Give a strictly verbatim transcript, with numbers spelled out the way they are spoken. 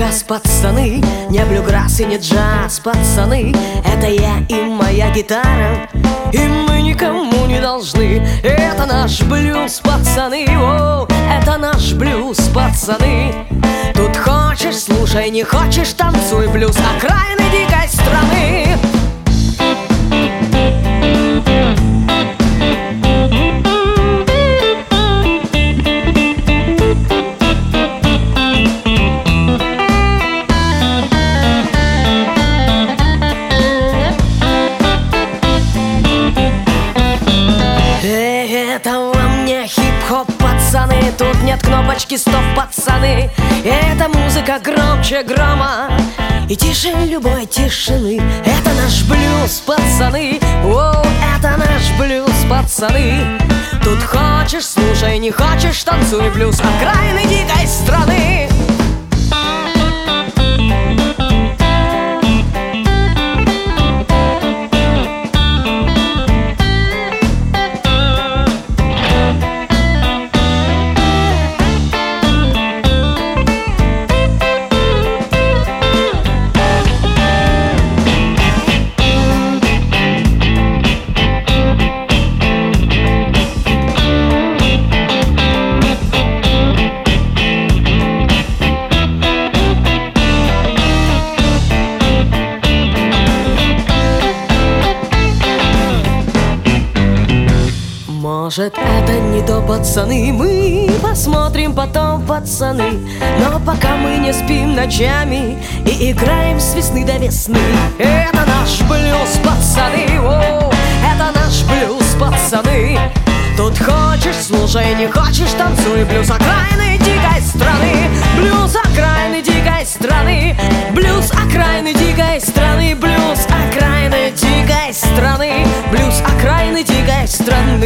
блюграсс, пацаны, не блюграсс и не джаз, пацаны. Это я и моя гитара, и мы никому не должны. Это наш блюз, пацаны, о, это наш блюз, пацаны. Тут хочешь, слушай, не хочешь, танцуй, блюз окраины дикой страны. Это вам не хип-хоп, пацаны, тут нет кнопочки стоп, пацаны. Эта музыка громче грома и тише любой тишины. Это наш блюз, пацаны, о, это наш блюз, пацаны. Тут хочешь, слушай, не хочешь, танцуй, блюз окраины дикой страны. Может, это не то, пацаны, мы посмотрим потом, пацаны. Но пока мы не спим ночами и играем с весны до весны. Это наш блюз, пацаны, о, это наш блюз, пацаны. Тут хочешь, слушай, не хочешь, танцуй, блюз окраины дикой страны. Блюз окраины дикой страны. Блюз окраины дикой страны. Блюз окраины дикой страны. Блюз окраины дикой страны.